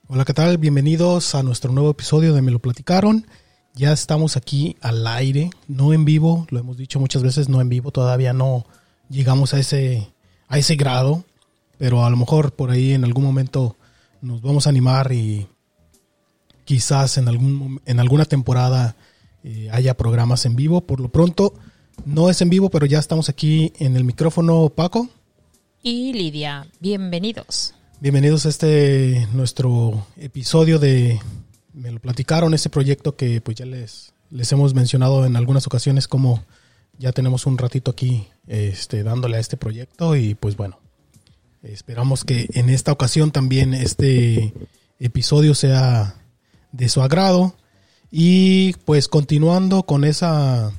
Hola, ¿qué tal? Bienvenidos a nuestro nuevo episodio de Me lo platicaron. Ya estamos aquí al aire, no en vivo, lo hemos dicho muchas veces, no en vivo, todavía no llegamos a ese grado, pero a lo mejor por ahí en algún momento nos vamos a animar y quizás en alguna temporada haya programas en vivo. Por lo pronto no es en vivo, pero ya estamos aquí en el micrófono. Paco y Lidia, bienvenidos. Bienvenidos a nuestro episodio de Me lo platicaron, este proyecto que pues ya les hemos mencionado en algunas ocasiones, como ya tenemos un ratito aquí dándole a este proyecto, y pues bueno, esperamos que en esta ocasión también este episodio sea de su agrado. Y pues continuando con esa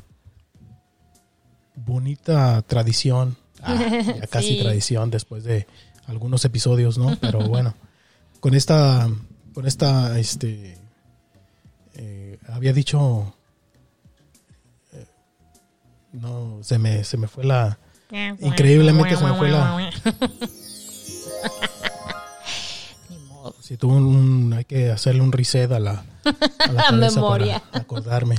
bonita tradición, ya casi sí, tradición después de algunos episodios, ¿no? Pero bueno, con esta había dicho, no, se me fue increíblemente se me fue si tuvo hay que hacerle un reset a la memoria para acordarme.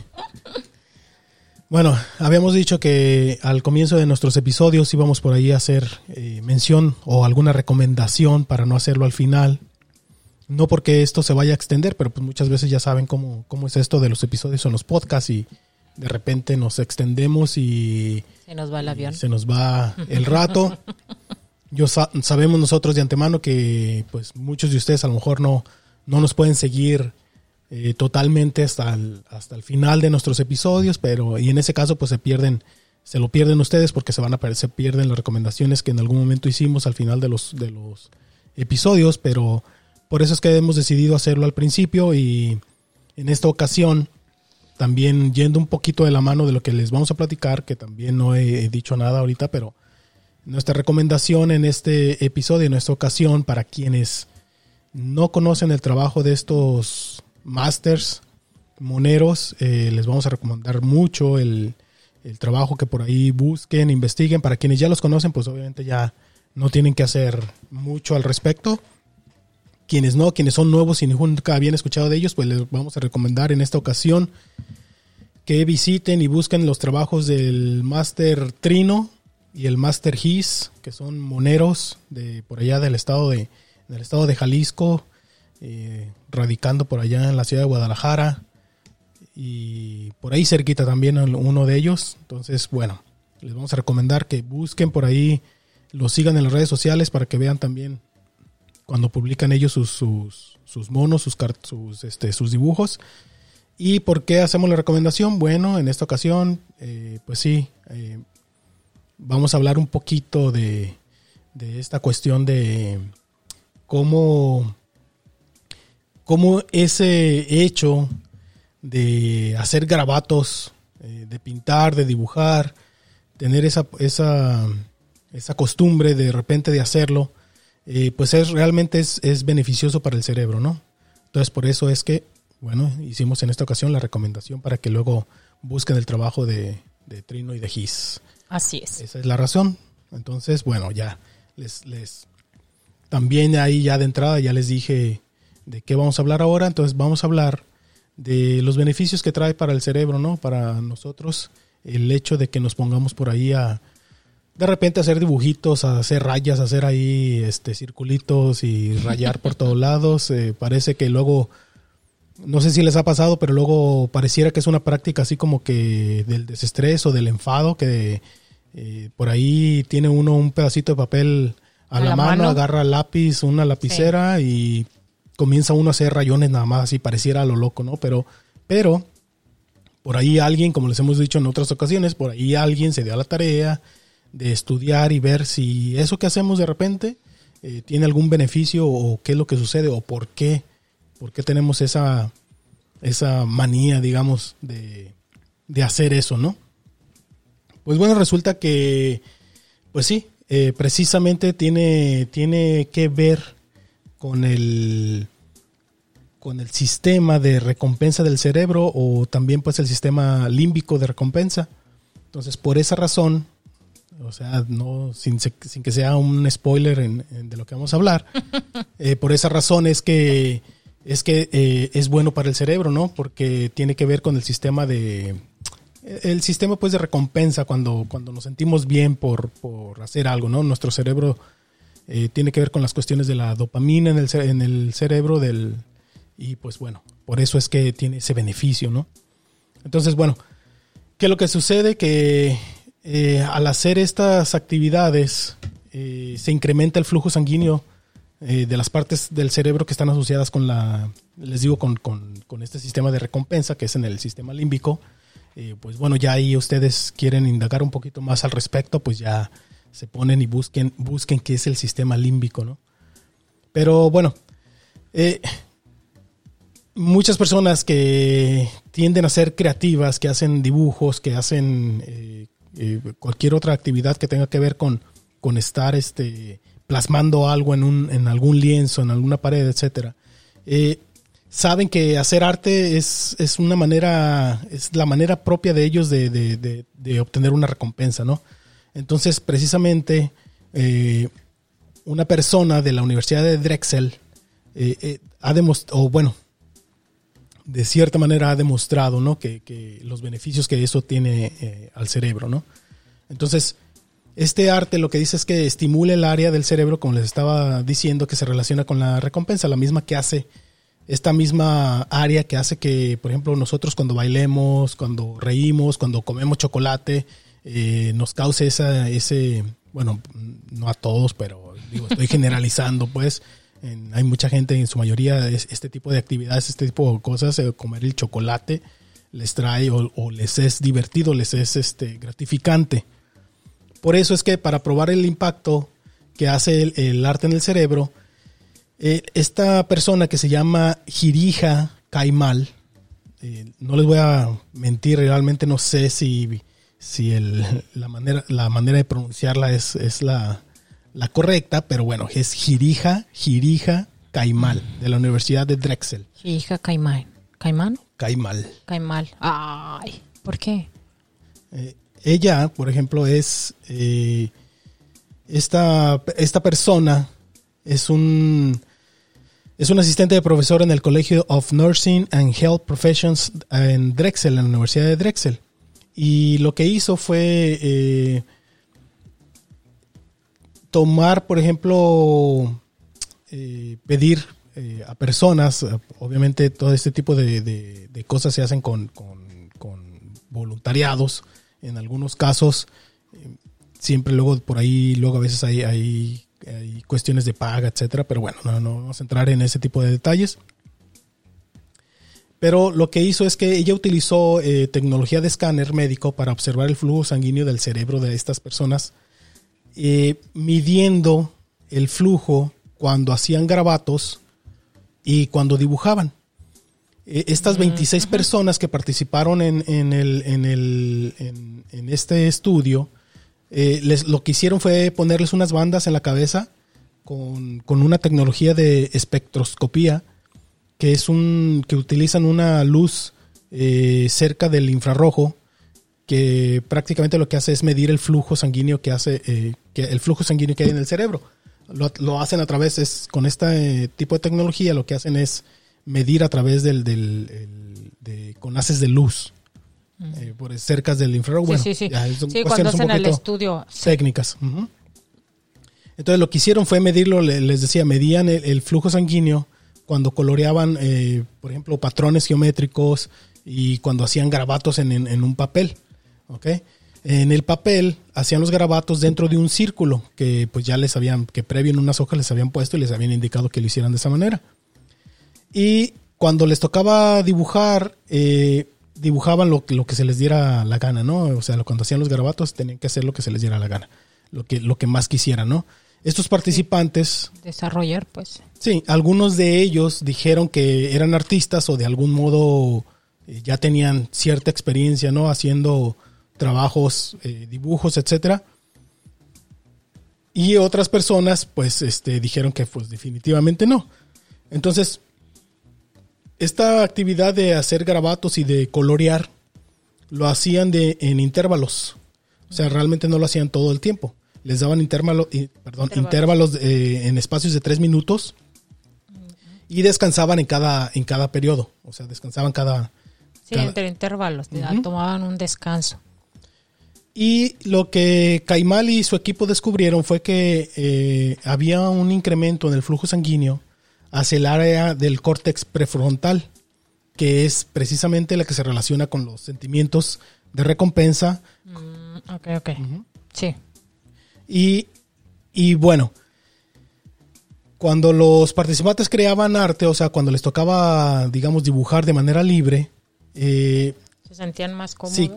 Bueno, habíamos dicho que al comienzo de nuestros episodios íbamos por ahí a hacer mención o alguna recomendación para no hacerlo al final. No porque esto se vaya a extender, pero pues muchas veces ya saben cómo es esto de los episodios en los podcasts, y de repente nos extendemos y se nos va el avión. Se nos va el rato. Sabemos nosotros de antemano que pues muchos de ustedes a lo mejor no nos pueden seguir totalmente hasta el final de nuestros episodios, y en ese caso pues se lo pierden ustedes, porque se pierden las recomendaciones que en algún momento hicimos al final de los episodios, pero por eso es que hemos decidido hacerlo al principio. Y en esta ocasión, también yendo un poquito de la mano de lo que les vamos a platicar, que también no he dicho nada ahorita, pero nuestra recomendación en este episodio, en esta ocasión, para quienes no conocen el trabajo de estos masters moneros, les vamos a recomendar mucho el trabajo, que por ahí busquen, investiguen. Para quienes ya los conocen, pues obviamente ya no tienen que hacer mucho al respecto. Quienes son nuevos y nunca habían escuchado de ellos, pues les vamos a recomendar en esta ocasión que visiten y busquen los trabajos del Master Trino y el Master His, que son moneros de por allá del estado de Jalisco, radicando por allá en la ciudad de Guadalajara, y por ahí cerquita también uno de ellos. Entonces, bueno, les vamos a recomendar que busquen por ahí, los sigan en las redes sociales para que vean también cuando publican ellos sus monos, sus dibujos. ¿Y por qué hacemos la recomendación? Bueno, en esta ocasión, pues sí, vamos a hablar un poquito de esta cuestión de cómo ese hecho de hacer garabatos, de pintar, de dibujar, tener esa costumbre de repente de hacerlo, pues realmente es beneficioso para el cerebro, ¿no? Entonces por eso es que, bueno, hicimos en esta ocasión la recomendación para que luego busquen el trabajo de Trino y de His. Así es. Esa es la razón. Entonces, bueno, ya les también ahí ya de entrada ya les dije de qué vamos a hablar ahora. Entonces vamos a hablar de los beneficios que trae para el cerebro, ¿no? Para nosotros, el hecho de que nos pongamos por ahí de repente hacer dibujitos, a hacer rayas, a hacer ahí circulitos y rayar por todos lados. Parece que luego, no sé si les ha pasado, pero luego pareciera que es una práctica así como que del desestrés o del enfado, que por ahí tiene uno un pedacito de papel a la mano, agarra el lápiz, una lapicera, sí, y comienza uno a hacer rayones nada más, así pareciera a lo loco, ¿no? Pero por ahí alguien, como les hemos dicho en otras ocasiones, por ahí alguien se dio a la tarea de estudiar y ver si eso que hacemos de repente tiene algún beneficio, o qué es lo que sucede, o por qué tenemos esa manía, digamos, de hacer eso, ¿no? Pues bueno, resulta que, pues sí, precisamente tiene que ver con el sistema de recompensa del cerebro, o también pues el sistema límbico de recompensa. Entonces, por esa razón, o sea, no sin que sea un spoiler de lo que vamos a hablar, por esa razón es que es que es bueno para el cerebro, ¿no? Porque tiene que ver con el sistema pues de recompensa cuando nos sentimos bien por hacer algo, ¿no? Nuestro cerebro tiene que ver con las cuestiones de la dopamina en el cerebro y pues bueno, por eso es que tiene ese beneficio, ¿no? Entonces, bueno, ¿qué es lo que sucede? Que al hacer estas actividades se incrementa el flujo sanguíneo de las partes del cerebro que están asociadas con con este sistema de recompensa, que es en el sistema límbico. Pues bueno, ya ahí ustedes quieren indagar un poquito más al respecto, pues ya se ponen y busquen qué es el sistema límbico, ¿no? Pero bueno, muchas personas que tienden a ser creativas, que hacen dibujos, que hacen cualquier otra actividad que tenga que ver con estar plasmando algo en algún lienzo, en alguna pared, etcétera, saben que hacer arte es la manera propia de ellos de obtener una recompensa, ¿no? Entonces, precisamente, una persona de la Universidad de Drexel ha demostrado, de cierta manera ha demostrado, ¿no? que los beneficios que eso tiene al cerebro, ¿no? Entonces, este arte lo que dice es que estimula el área del cerebro, como les estaba diciendo, que se relaciona con la recompensa, la misma que hace esta misma área que hace que, por ejemplo, nosotros cuando bailemos, cuando reímos, cuando comemos chocolate, nos cause ese, bueno, no a todos, pero digo, estoy generalizando, pues, hay mucha gente, en su mayoría, este tipo de actividades, este tipo de cosas, comer el chocolate les trae o les es divertido, les es gratificante. Por eso es que para probar el impacto que hace el arte en el cerebro, esta persona que se llama Jirija Kaimal, no les voy a mentir, realmente no sé si la manera de pronunciarla es la correcta, pero bueno, es Jirija Kaimal, de la Universidad de Drexel. Jirija Kaimal. ¿Kaimal? Kaimal. Ay, ¿por qué? Ella, por ejemplo, es esta persona es un asistente de profesor en el College of Nursing and Health Professions en Drexel, en la Universidad de Drexel. Y lo que hizo fue tomar, por ejemplo, pedir a personas, obviamente todo este tipo de cosas se hacen con voluntariados. En algunos casos, siempre luego por ahí, luego a veces hay cuestiones de paga, etcétera, pero bueno, no vamos a entrar en ese tipo de detalles. Pero lo que hizo es que ella utilizó tecnología de escáner médico para observar el flujo sanguíneo del cerebro de estas personas, midiendo el flujo cuando hacían garabatos y cuando dibujaban. Estas 26 personas que participaron en este estudio, lo que hicieron fue ponerles unas bandas en la cabeza con una tecnología de espectroscopía que utilizan una luz cerca del infrarrojo, que prácticamente lo que hace es medir el flujo sanguíneo que hay en el cerebro. Lo hacen a través, con este tipo de tecnología, lo que hacen es medir a través con haces de luz por cerca del infrarrojo. Bueno, sí. Ya, Sí, cuando hacen el estudio. Técnicas. Uh-huh. Entonces lo que hicieron fue medirlo, les decía, medían el flujo sanguíneo cuando coloreaban, por ejemplo, patrones geométricos y cuando hacían garabatos en un papel. ¿Okay? En el papel hacían los garabatos dentro de un círculo que pues ya que previo en unas hojas les habían puesto y les habían indicado que lo hicieran de esa manera. Y cuando les tocaba dibujar, dibujaban lo que se les diera la gana, ¿no? O sea, cuando hacían los garabatos tenían que hacer lo que se les diera la gana, lo que más quisieran, ¿no? Estos participantes... Desarrollar, pues. Sí, algunos de ellos dijeron que eran artistas o de algún modo ya tenían cierta experiencia, ¿no? Haciendo trabajos, dibujos, etcétera. Y otras personas, pues, dijeron que, pues, definitivamente no. Entonces, esta actividad de hacer garabatos y de colorear lo hacían en intervalos. O sea, realmente no lo hacían todo el tiempo. Les daban intervalos en espacios de 3 minutos y descansaban en cada periodo, o sea, descansaban entre intervalos, tomaban un descanso. Y lo que Kaimal y su equipo descubrieron fue que había un incremento en el flujo sanguíneo hacia el área del córtex prefrontal, que es precisamente la que se relaciona con los sentimientos de recompensa. Ok. Sí. Y bueno, cuando los participantes creaban arte, o sea, cuando les tocaba, digamos, dibujar de manera libre, se sentían más cómodos. Sí,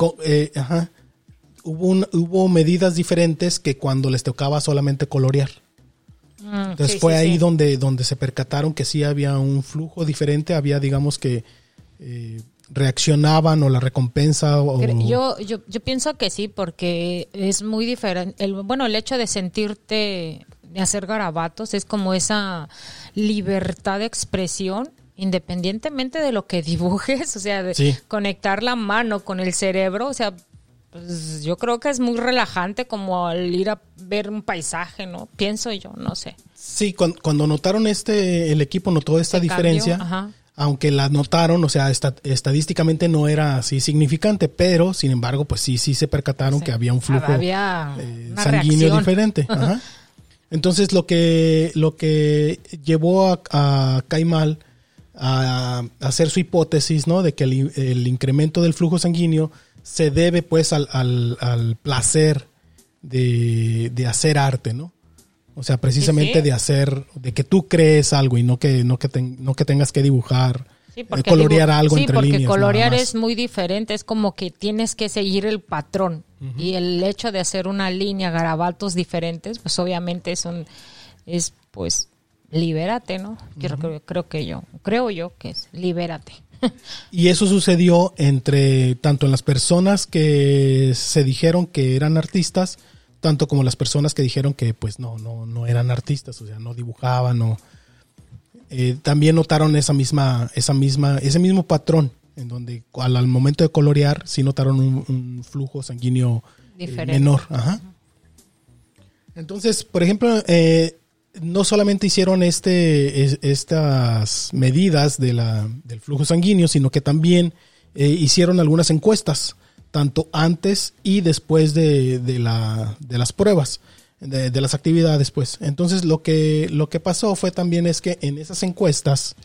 hubo medidas diferentes que cuando les tocaba solamente colorear. Entonces fue ahí donde se percataron que sí había un flujo diferente, había, digamos, que reaccionaban o la recompensa. Yo pienso que sí, porque es muy diferente. El hecho de sentirte, de hacer garabatos, es como esa libertad de expresión, independientemente de lo que dibujes, o sea, de conectar la mano con el cerebro, o sea, pues yo creo que es muy relajante como al ir a ver un paisaje, ¿no? Pienso yo, no sé. Sí, cuando notaron el equipo notó esta diferencia, aunque la notaron, o sea, estadísticamente no era así significante, pero sin embargo, pues sí se percataron que había un flujo sanguíneo diferente. Ajá. Entonces lo que llevó a Kaimal a hacer su hipótesis, ¿no? De que el incremento del flujo sanguíneo se debe pues al placer de hacer arte, ¿no? O sea, precisamente de que tú crees algo y no que tengas que dibujar, colorear algo entre líneas. Sí, porque colorear es muy diferente, es como que tienes que seguir el patrón. Y el hecho de hacer una línea, garabatos diferentes, pues obviamente es pues libérate, ¿no? Creo yo que es libérate. Y eso sucedió tanto en las personas que se dijeron que eran artistas, tanto como las personas que dijeron que pues no eran artistas, o sea, no dibujaban, también notaron ese mismo patrón, en donde al momento de colorear sí notaron un flujo sanguíneo menor. Ajá. Entonces, por ejemplo, no solamente hicieron estas medidas del flujo sanguíneo, sino que también hicieron algunas encuestas, tanto antes y después de las pruebas, de las actividades, pues. Entonces, lo que pasó fue también es que en esas encuestas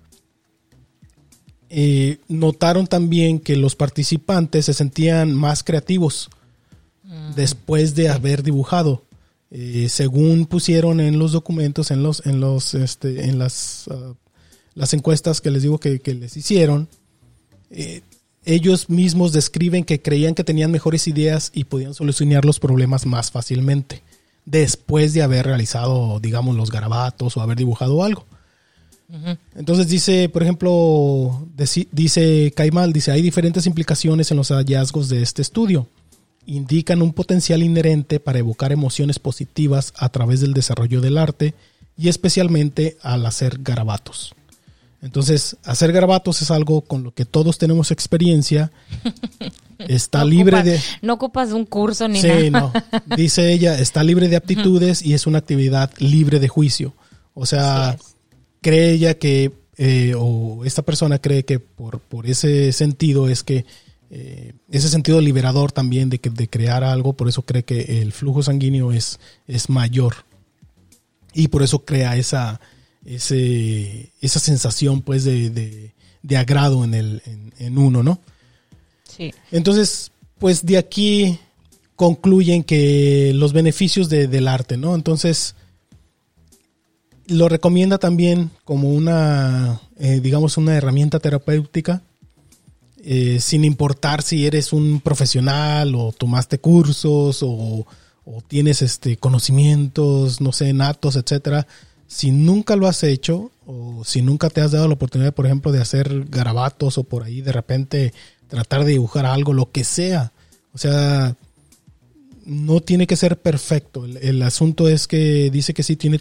notaron también que los participantes se sentían más creativos después de haber dibujado. Según pusieron en los documentos, en las encuestas que les digo que les hicieron, ellos mismos describen que creían que tenían mejores ideas y podían solucionar los problemas más fácilmente después de haber realizado, digamos, los garabatos o haber dibujado algo. Entonces dice, por ejemplo, dice Kaimal, hay diferentes implicaciones en los hallazgos de este estudio. Indican un potencial inherente para evocar emociones positivas a través del desarrollo del arte y especialmente al hacer garabatos. Entonces, hacer garabatos es algo con lo que todos tenemos experiencia. Está no ocupas un curso ni nada. Sí, no. Dice ella, está libre de aptitudes y es una actividad libre de juicio. O sea, cree ella que, o esta persona cree que por ese sentido es que ese sentido liberador también de crear algo, por eso cree que el flujo sanguíneo es mayor y por eso crea esa sensación pues de agrado en uno, ¿no? Sí. Entonces, pues de aquí concluyen que los beneficios del arte, ¿no? Entonces lo recomienda también como una herramienta terapéutica. Sin importar si eres un profesional o tomaste cursos o tienes conocimientos, no sé, natos, etcétera. Si nunca lo has hecho o si nunca te has dado la oportunidad, por ejemplo, de hacer garabatos o por ahí de repente tratar de dibujar algo, lo que sea. O sea, no tiene que ser perfecto. El asunto es que dice que sí tiene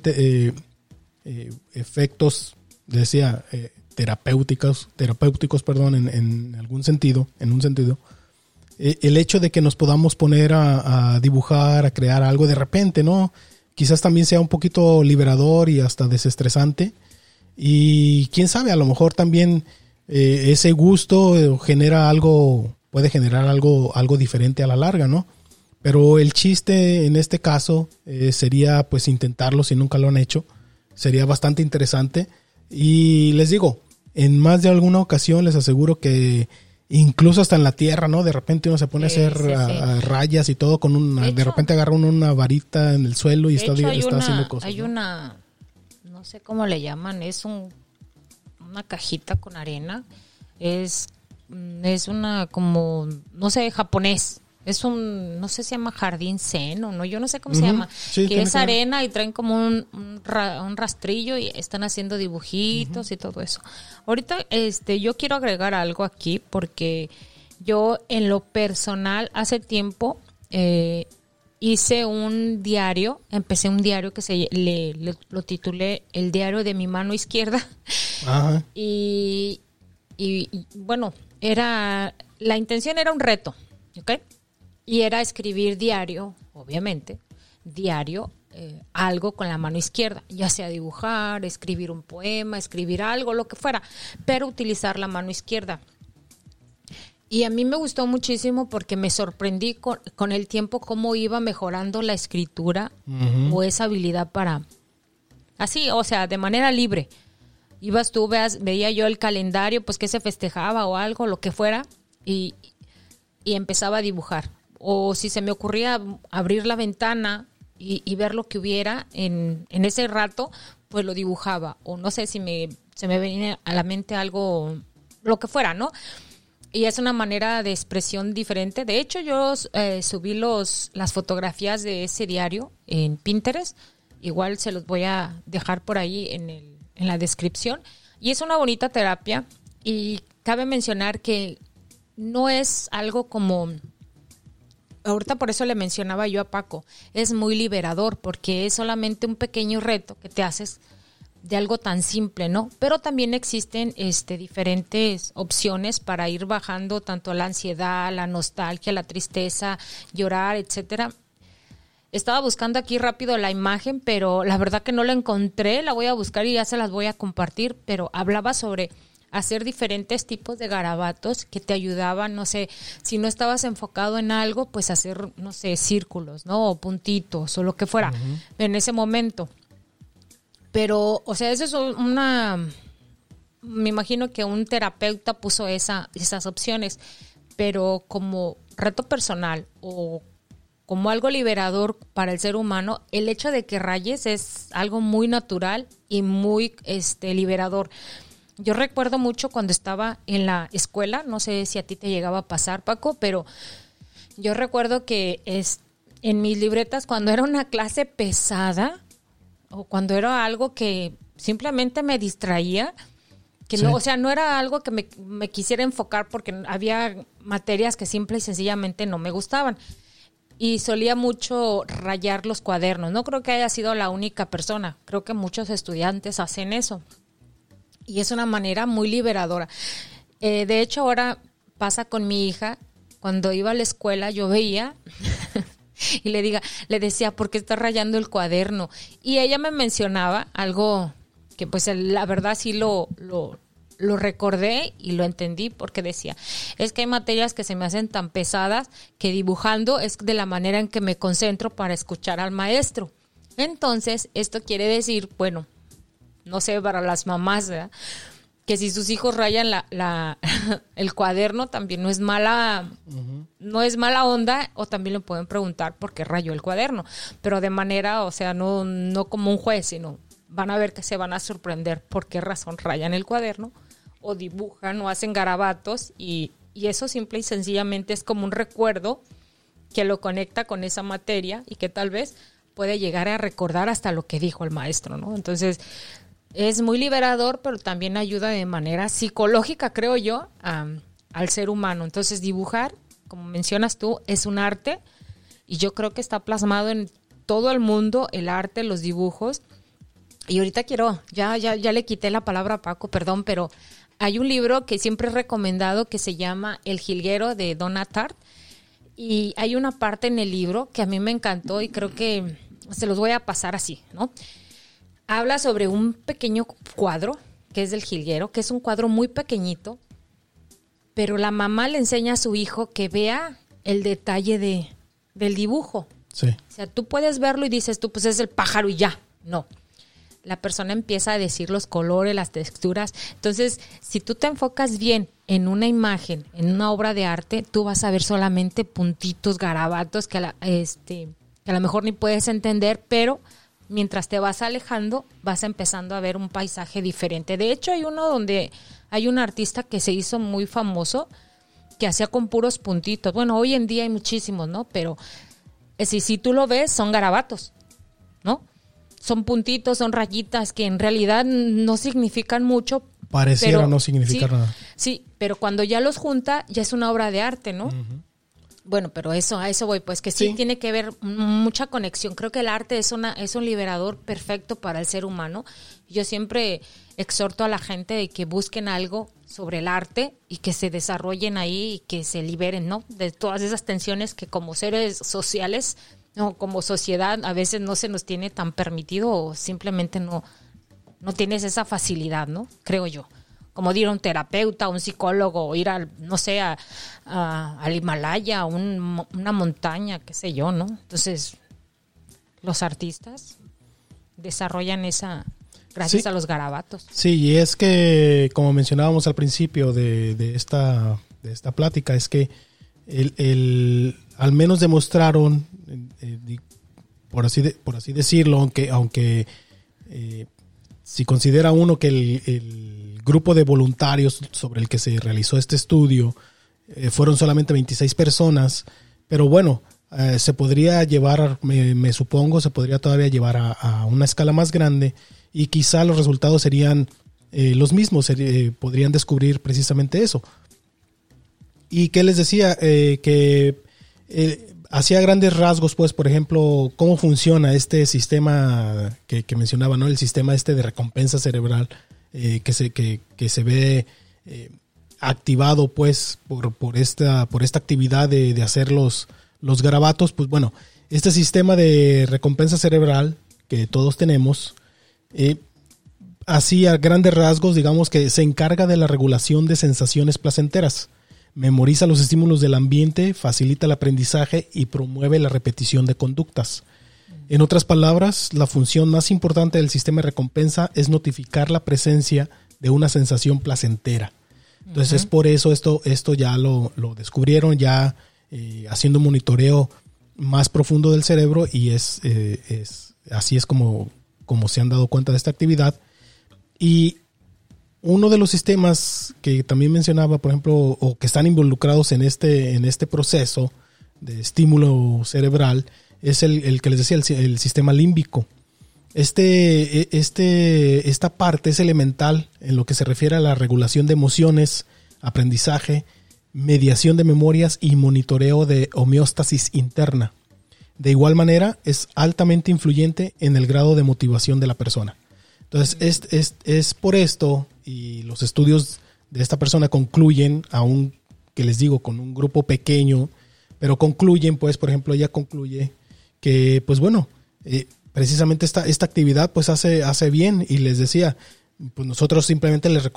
efectos, decía, terapéuticos, en un sentido. El hecho de que nos podamos poner a dibujar, a crear algo de repente, ¿no? Quizás también sea un poquito liberador y hasta desestresante. Y quién sabe, a lo mejor también ese gusto puede generar algo diferente a la larga, ¿no? Pero el chiste en este caso sería pues intentarlo si nunca lo han hecho. Sería bastante interesante. Y les digo, en más de alguna ocasión les aseguro que incluso hasta en la tierra, ¿no? De repente uno se pone a hacer rayas y todo de repente agarra uno una varita en el suelo y está haciendo cosas. Hay una, no sé cómo le llaman, es una cajita con arena. Es una como, no sé, japonés. Es no sé si se llama jardín zen o no, yo no sé cómo se llama. Sí, que es arena y traen como un rastrillo y están haciendo dibujitos y todo eso. Ahorita yo quiero agregar algo aquí porque yo en lo personal hace tiempo hice un diario, empecé un diario que lo titulé El diario de mi mano izquierda. Ajá. Y bueno, la intención era un reto, ¿ok? Y era escribir diario, obviamente, algo con la mano izquierda, ya sea dibujar, escribir un poema, escribir algo, lo que fuera, pero utilizar la mano izquierda. Y a mí me gustó muchísimo porque me sorprendí con el tiempo cómo iba mejorando la escritura o esa habilidad así, o sea, de manera libre. Ibas tú, veía yo el calendario, pues que se festejaba o algo, lo que fuera, y empezaba a dibujar. O si se me ocurría abrir la ventana y ver lo que hubiera en ese rato, pues lo dibujaba. O no sé si se me venía a la mente algo, lo que fuera, ¿no? Y es una manera de expresión diferente. De hecho, yo subí las fotografías de ese diario en Pinterest. Igual se los voy a dejar por ahí en la descripción. Y es una bonita terapia. Y cabe mencionar que no es algo como... Ahorita por eso le mencionaba yo a Paco, es muy liberador porque es solamente un pequeño reto que te haces de algo tan simple, ¿no? Pero también existen diferentes opciones para ir bajando tanto la ansiedad, la nostalgia, la tristeza, llorar, etcétera. Estaba buscando aquí rápido la imagen, pero la verdad que no la encontré, la voy a buscar y ya se las voy a compartir, pero hablaba sobre hacer diferentes tipos de garabatos que te ayudaban, no sé, si no estabas enfocado en algo, pues hacer, no sé, círculos, ¿no? O puntitos o lo que fuera en ese momento. Pero, o sea, eso es me imagino que un terapeuta puso esas opciones, pero como reto personal o como algo liberador para el ser humano, el hecho de que rayes es algo muy natural y muy liberador. Yo recuerdo mucho cuando estaba en la escuela, no sé si a ti te llegaba a pasar, Paco, pero yo recuerdo que en mis libretas cuando era una clase pesada o cuando era algo que simplemente me distraía, que no, o sea, no era algo que me quisiera enfocar porque había materias que simple y sencillamente no me gustaban. Y solía mucho rayar los cuadernos. No creo que haya sido la única persona. Creo que muchos estudiantes hacen eso. Y es una manera muy liberadora. De hecho, ahora pasa con mi hija. Cuando iba a la escuela, yo veía y le decía, ¿por qué estás rayando el cuaderno? Y ella me mencionaba algo que, pues, la verdad sí lo recordé y lo entendí porque decía, es que hay materias que se me hacen tan pesadas que dibujando es de la manera en que me concentro para escuchar al maestro. Entonces, esto quiere decir, bueno, no sé, para las mamás, ¿verdad?, que si sus hijos rayan el cuaderno también no es mala onda, o también le pueden preguntar por qué rayó el cuaderno, pero de manera, o sea, no como un juez, sino van a ver que se van a sorprender por qué razón rayan el cuaderno o dibujan o hacen garabatos y eso simple y sencillamente es como un recuerdo que lo conecta con esa materia y que tal vez puede llegar a recordar hasta lo que dijo el maestro, ¿no? Entonces, es muy liberador, pero también ayuda de manera psicológica, creo yo, al ser humano. Entonces, dibujar, como mencionas tú, es un arte y yo creo que está plasmado en todo el mundo, el arte, los dibujos. Y ahorita ya le quité la palabra a Paco, perdón, pero hay un libro que siempre he recomendado que se llama El Jilguero de Donna Tartt. Y hay una parte en el libro que a mí me encantó y creo que se los voy a pasar así, ¿no? Habla sobre un pequeño cuadro que es del jilguero, que es un cuadro muy pequeñito, pero la mamá le enseña a su hijo que vea el detalle del dibujo. Sí. O sea, tú puedes verlo y dices tú, pues es el pájaro y ya. No. La persona empieza a decir los colores, las texturas. Entonces, si tú te enfocas bien en una imagen, en una obra de arte, tú vas a ver solamente puntitos, garabatos que a lo mejor ni puedes entender, pero mientras te vas alejando, vas empezando a ver un paisaje diferente. De hecho, hay uno donde hay un artista que se hizo muy famoso, que hacía con puros puntitos. Bueno, hoy en día hay muchísimos, ¿no? Pero si tú lo ves, son garabatos, ¿no? Son puntitos, son rayitas que en realidad no significan mucho. Pareciera no significar nada. Sí, pero cuando ya los junta, ya es una obra de arte, ¿no? Uh-huh. Bueno, pero a eso voy, pues que sí tiene que ver mucha conexión. Creo que el arte es un liberador perfecto para el ser humano. Yo siempre exhorto a la gente de que busquen algo sobre el arte y que se desarrollen ahí y que se liberen, ¿no? De todas esas tensiones que como seres sociales, no, como sociedad, a veces no se nos tiene tan permitido o simplemente no tienes esa facilidad, ¿no? Creo yo. Como ir a un terapeuta, un psicólogo, o ir al Himalaya, a una montaña, qué sé yo, ¿no? Entonces, los artistas desarrollan gracias a los garabatos. Sí, y es que, como mencionábamos al principio de esta plática, es que al menos demostraron, por así decirlo, aunque si considera uno que el grupo de voluntarios sobre el que se realizó este estudio fueron solamente 26 personas, pero bueno, se podría llevar, me supongo, se podría todavía llevar a una escala más grande y quizá los resultados serían los mismos, podrían descubrir precisamente eso. ¿Y qué les decía? Que hacía grandes rasgos, pues, por ejemplo, cómo funciona este sistema que mencionaba, ¿no? El sistema de recompensa cerebral que se ve activado, pues, por esta actividad de hacer los garabatos. Pues bueno, este sistema de recompensa cerebral que todos tenemos, así a grandes rasgos, digamos que se encarga de la regulación de sensaciones placenteras. Memoriza los estímulos del ambiente, facilita el aprendizaje y promueve la repetición de conductas. En otras palabras, la función más importante del sistema de recompensa es notificar la presencia de una sensación placentera. Entonces, es por eso esto ya lo descubrieron, ya haciendo un monitoreo más profundo del cerebro, y así es como se han dado cuenta de esta actividad. Y uno de los sistemas que también mencionaba, por ejemplo, o que están involucrados en este proceso de estímulo cerebral, es el que les decía, el sistema límbico. Esta parte es elemental en lo que se refiere a la regulación de emociones, aprendizaje, mediación de memorias y monitoreo de homeostasis interna. De igual manera, es altamente influyente en el grado de motivación de la persona. Entonces, es por esto, y los estudios de esta persona concluyen, aún que les digo, con un grupo pequeño, pero concluyen, pues, por ejemplo, ella concluye que, pues bueno, precisamente esta actividad pues hace bien, y les decía, pues nosotros simplemente les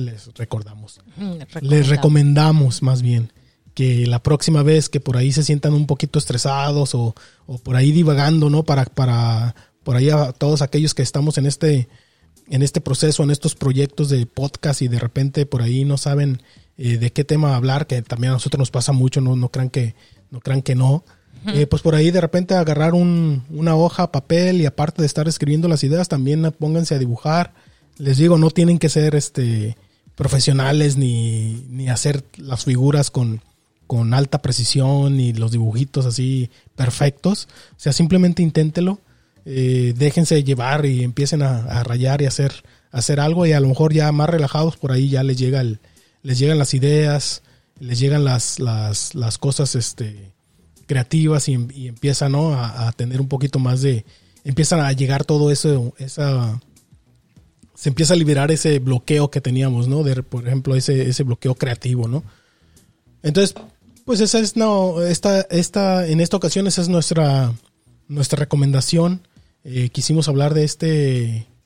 recomendamos más bien que la próxima vez que por ahí se sientan un poquito estresados o por ahí divagando, ¿no? Para por ahí a todos aquellos que estamos en este proceso, en estos proyectos de podcast, y de repente por ahí no saben de qué tema hablar, que también a nosotros nos pasa mucho, no crean que no. Pues por ahí de repente agarrar una hoja, papel, y aparte de estar escribiendo las ideas, también pónganse a dibujar. Les digo, no tienen que ser profesionales ni hacer las figuras con alta precisión y los dibujitos así perfectos. O sea, simplemente inténtelo, déjense llevar y empiecen a rayar y hacer algo, y a lo mejor ya más relajados por ahí ya les llegan las ideas, les llegan las cosas creativas, y empiezan, ¿no? a tener un poquito más empiezan a llegar todo eso, se empieza a liberar ese bloqueo que teníamos, ¿no? Por ejemplo, ese bloqueo creativo, ¿no? Entonces, pues esa es, en esta ocasión esa es nuestra recomendación. Quisimos hablar de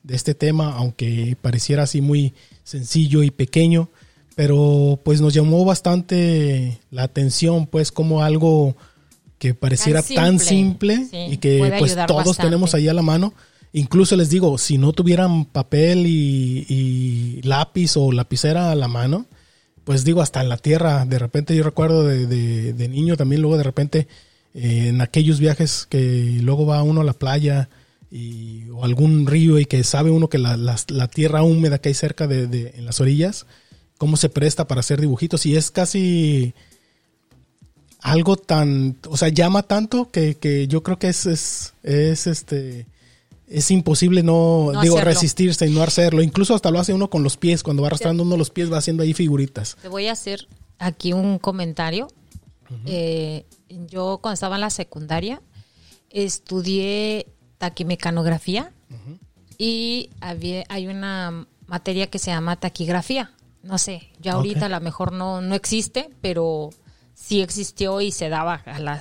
este tema, aunque pareciera así muy sencillo y pequeño, pero pues nos llamó bastante la atención, pues como algo que pareciera tan simple sí, y que pues todos bastante. Tenemos ahí a la mano. Incluso les digo, si no tuvieran papel y lápiz o lapicera a la mano, pues digo, hasta en la tierra, de repente yo recuerdo de niño también, luego de repente en aquellos viajes que luego va uno a la playa o algún río y que sabe uno que la tierra húmeda que hay cerca en las orillas, cómo se presta para hacer dibujitos, y es casi algo tan, o sea, llama tanto que yo creo que es imposible no resistirse y no hacerlo. Incluso hasta lo hace uno con los pies, cuando va arrastrando uno los pies va haciendo ahí figuritas. Te voy a hacer aquí un comentario. Uh-huh. Yo cuando estaba en la secundaria estudié taquimecanografía. Uh-huh. Y hay una materia que se llama taquigrafía. No sé, ya ahorita a lo mejor no existe, pero sí existió y se daba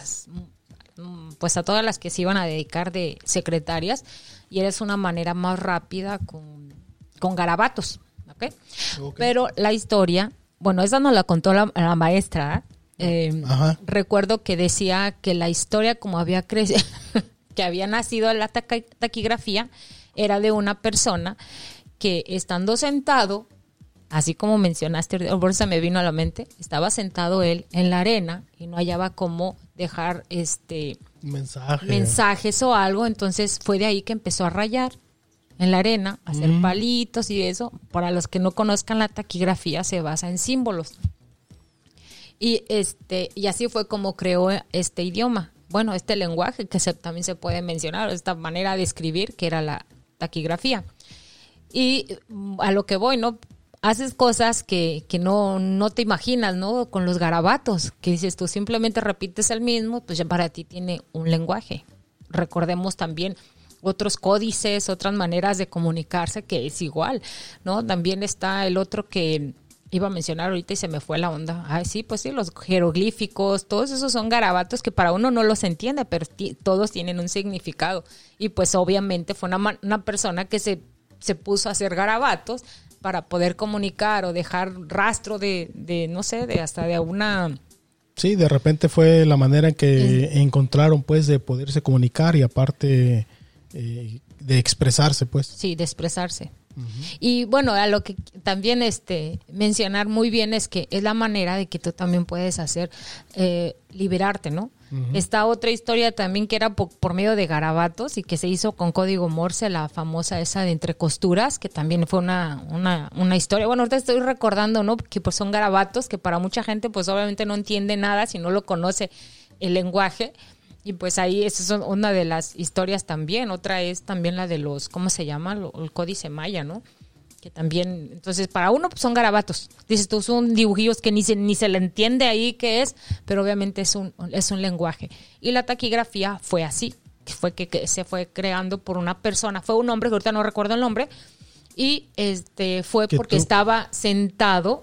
a todas las que se iban a dedicar de secretarias, y era una manera más rápida con garabatos, ¿okay? Pero la historia, bueno, esa nos la contó la maestra. Recuerdo que decía que la historia, como había crecido, que había nacido la taquigrafía, era de una persona que, estando sentado, así como mencionaste, por eso me vino a la mente, estaba sentado él en la arena y no hallaba cómo dejar mensajes o algo, entonces fue de ahí que empezó a rayar en la arena, a hacer palitos y eso. Para los que no conozcan, la taquigrafía se basa en símbolos. Y así fue como creó este idioma. Bueno, este lenguaje que también se puede mencionar, esta manera de escribir, que era la taquigrafía. Y a lo que voy, ¿no? Haces cosas que no te imaginas, ¿no? Con los garabatos, que dices tú, simplemente repites el mismo, pues ya para ti tiene un lenguaje. Recordemos también otros códices, otras maneras de comunicarse que es igual, ¿no? También está el otro que iba a mencionar ahorita y se me fue la onda. Ay, sí, pues sí, los jeroglíficos, todos esos son garabatos que para uno no los entiende, pero todos tienen un significado. Y pues obviamente fue una persona que se puso a hacer garabatos para poder comunicar o dejar rastro de no sé, hasta de una... Sí, de repente fue la manera en que encontraron, pues, de poderse comunicar y aparte de expresarse, pues. Sí, de expresarse. Uh-huh. Y bueno, a lo que también mencionar muy bien es que es la manera de que tú también puedes hacer liberarte, ¿no? Uh-huh. Está otra historia también que era por medio de garabatos y que se hizo con código Morse, la famosa esa de entre costuras, que también fue una historia. Bueno, ahorita estoy recordando, ¿no? Que pues son garabatos que para mucha gente pues obviamente no entiende nada si no lo conoce el lenguaje. Y pues ahí esa es una de las historias también. Otra es también la de los, ¿cómo se llama? El códice maya, ¿no? Que también, entonces para uno pues, son garabatos. Dices tú, son dibujillos que ni se le entiende ahí qué es, pero obviamente es un lenguaje. Y la taquigrafía fue así, que se fue creando por una persona. Fue un hombre, que ahorita no recuerdo el nombre, y fue porque estaba sentado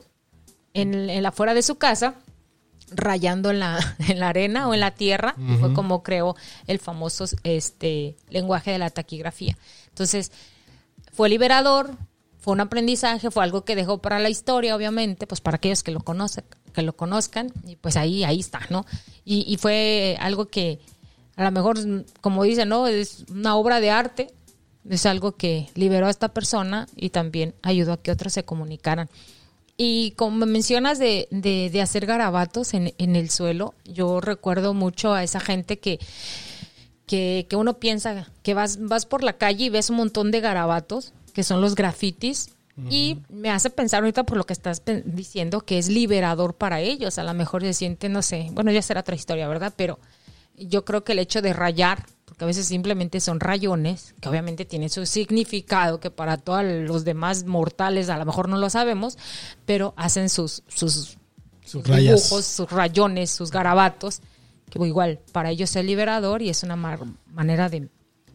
en la afuera de su casa, rayando en la arena o en la tierra. Uh-huh. Fue como creó el famoso lenguaje de la taquigrafía. Entonces, fue liberador, fue un aprendizaje, fue algo que dejó para la historia, obviamente, pues para aquellos que lo conozcan, y pues ahí está, ¿no? Y fue algo que a lo mejor, como dicen, ¿no? Es una obra de arte, es algo que liberó a esta persona y también ayudó a que otros se comunicaran. Y como mencionas de hacer garabatos en el suelo, yo recuerdo mucho a esa gente que uno piensa que vas por la calle y ves un montón de garabatos, que son los grafitis, uh-huh. Y me hace pensar ahorita por lo que estás diciendo que es liberador para ellos. A lo mejor se sienten, no sé, bueno, ya será otra historia, ¿verdad? Pero yo creo que el hecho de rayar, porque a veces simplemente son rayones, que obviamente tienen su significado, que para todos los demás mortales a lo mejor no lo sabemos, pero hacen sus dibujos, sus rayones, sus garabatos, que igual para ellos es liberador y es una manera de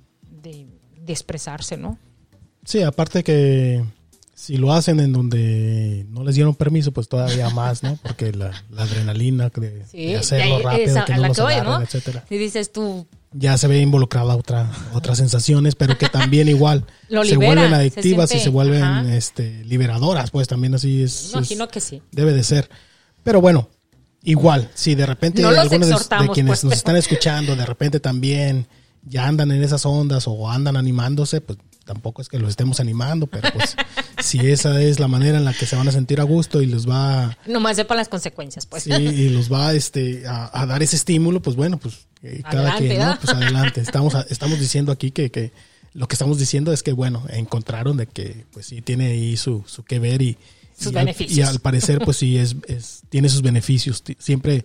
expresarse, ¿no? Sí, aparte que si lo hacen en donde no les dieron permiso, pues todavía más, ¿no? Porque la adrenalina de hacerlo rápido, que no los agarren, etcétera. Y dices tú, ya se ve involucrada otras sensaciones, pero que también igual Lo se libera, vuelven adictivas se siente, y se vuelven ajá. liberadoras, pues también así Imagino que sí. debe de ser. Pero bueno, igual, si de repente No los algunos de exhortamos, quienes pues, nos pero- están escuchando, de repente también ya andan en esas ondas o andan animándose, pues tampoco es que los estemos animando, pero pues si esa es la manera en la que se van a sentir a gusto y les va Nomás sepan las consecuencias, pues. sí, y los va a dar ese estímulo, pues bueno, pues cada Adelante, quien, ¿no? ¿verdad? Pues adelante. Estamos diciendo aquí que lo que estamos diciendo es que, bueno, encontraron de que, pues sí, tiene ahí su que ver Sus y beneficios. y al parecer, pues sí, tiene sus beneficios. Siempre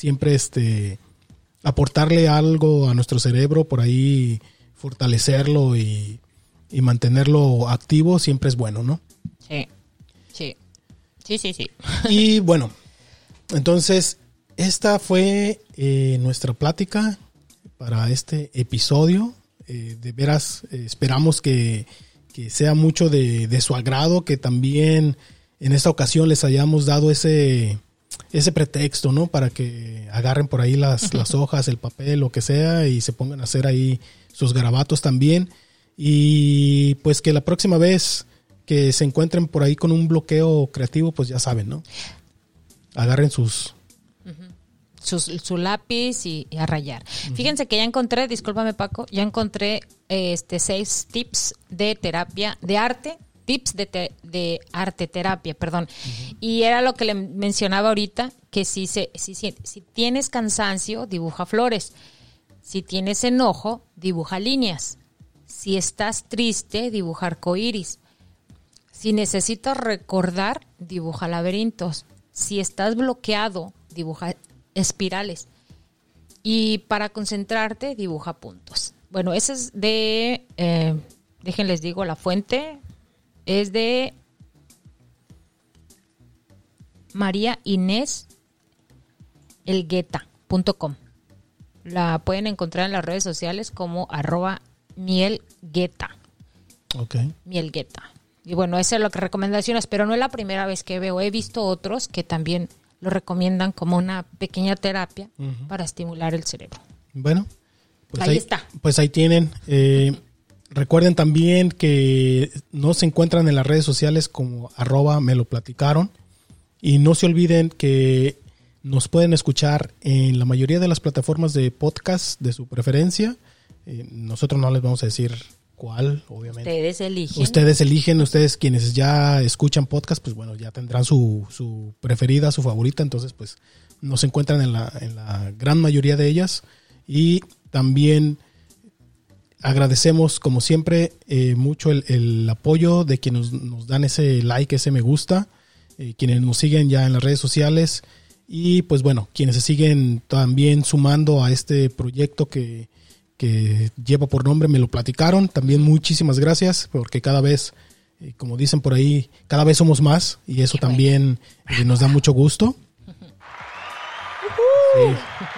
aportarle algo a nuestro cerebro, por ahí fortalecerlo y mantenerlo activo siempre es bueno, ¿no? Sí. Sí. Sí, sí, sí. Y bueno, entonces esta fue nuestra plática para este episodio. De veras, esperamos que sea mucho de su agrado, que también en esta ocasión les hayamos dado ese pretexto, ¿no? Para que agarren por ahí las hojas, el papel, lo que sea, y se pongan a hacer ahí sus garabatos también. Y pues que la próxima vez que se encuentren por ahí con un bloqueo creativo, pues ya saben, ¿no? Agarren su lápiz y a rayar. Fíjense que ya encontré, discúlpame Paco, ya encontré 6 tips de terapia, de arte, tips de arte terapia, perdón. Y era lo que le mencionaba ahorita, que si tienes cansancio, dibuja flores. Si tienes enojo, dibuja líneas. Si estás triste, dibuja arcoíris. Si necesitas recordar, dibuja laberintos. Si estás bloqueado, dibuja espirales. Y para concentrarte, dibuja puntos. Bueno, ese es de, déjenles digo, la fuente es de María Inés elgueta.com. La pueden encontrar en las redes sociales como @mielgueta. Ok. Mielgueta. Y bueno, esa es lo que recomendaciones, pero no es la primera vez que veo. He visto otros que también lo recomiendan como una pequeña terapia para estimular el cerebro. Bueno, pues Ahí está. Pues ahí tienen. Recuerden también que nos encuentran en las redes sociales como @meloplaticaron. Y no se olviden que nos pueden escuchar en la mayoría de las plataformas de podcast de su preferencia. Nosotros no les vamos a decir cuál, obviamente. Ustedes eligen, ustedes quienes ya escuchan podcast, pues bueno, ya tendrán su preferida, su favorita. Entonces, pues nos encuentran en la gran mayoría de ellas. Y también agradecemos, como siempre, mucho el apoyo de quienes nos dan ese like, ese me gusta, quienes nos siguen ya en las redes sociales y pues bueno, quienes se siguen también sumando a este proyecto que lleva por nombre Me lo platicaron. También muchísimas gracias, porque cada vez, como dicen por ahí, cada vez somos más y eso también nos da mucho gusto. Sí.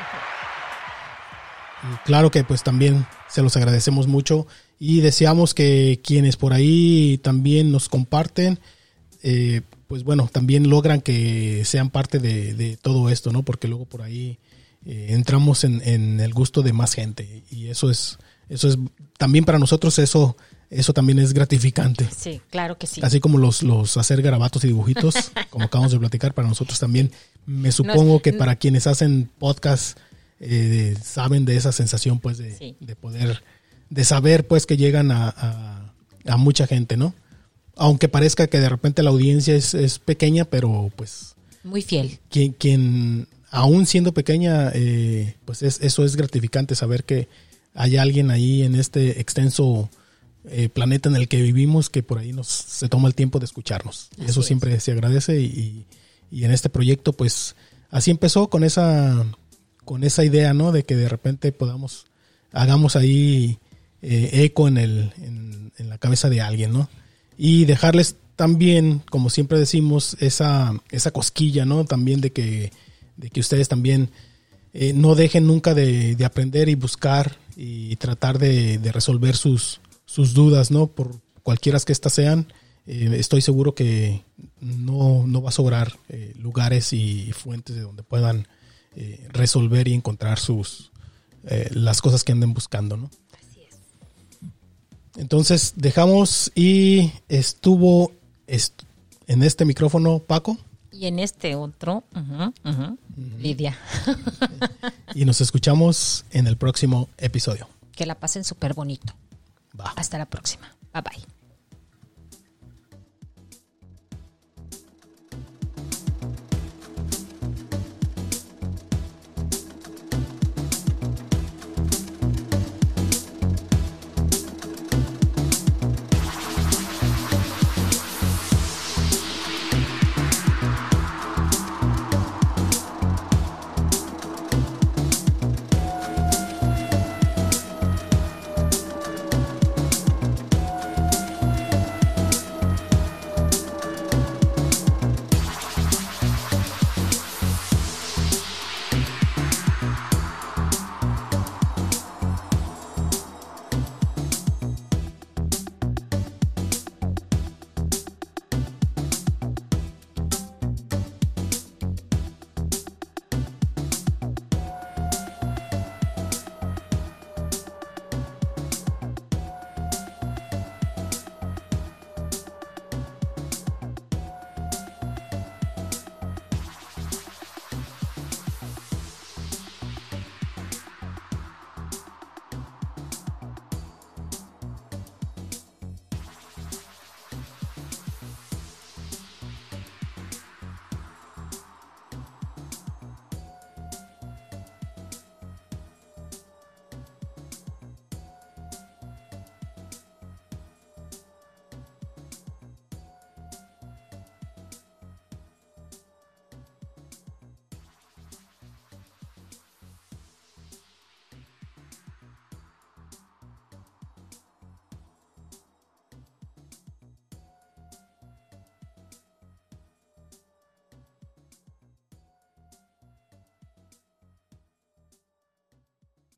Y claro que pues también se los agradecemos mucho y deseamos que quienes por ahí también nos comparten, pues bueno, también logran que sean parte de todo esto, ¿no? Porque luego por ahí entramos en el gusto de más gente y eso es también para nosotros eso también es gratificante. Sí, claro que sí. Así como los hacer garabatos y dibujitos, como acabamos de platicar, para nosotros también. Me supongo que para quienes hacen podcast saben de esa sensación, pues, de poder, de saber, pues, que llegan a mucha gente, ¿no? Aunque parezca que de repente la audiencia es pequeña, pero pues... Muy fiel. Quien aún siendo pequeña, pues eso es gratificante, saber que hay alguien ahí en este extenso planeta en el que vivimos que por ahí se toma el tiempo de escucharnos. Y eso siempre se agradece y en este proyecto pues así empezó con esa idea, ¿no? De que de repente hagamos ahí eco en la cabeza de alguien, ¿no? Y dejarles también, como siempre decimos, esa cosquilla, ¿no? También de que ustedes también no dejen nunca de aprender y buscar y tratar de resolver sus dudas, ¿no? Por cualquiera que éstas sean, estoy seguro que no va a sobrar lugares y fuentes de donde puedan resolver y encontrar sus las cosas que anden buscando, ¿no? Así es. Entonces dejamos y estuvo en este micrófono Paco. Y en este otro, Lidia. Y nos escuchamos en el próximo episodio. Que la pasen súper bonito. Va. Hasta la próxima. Bye bye.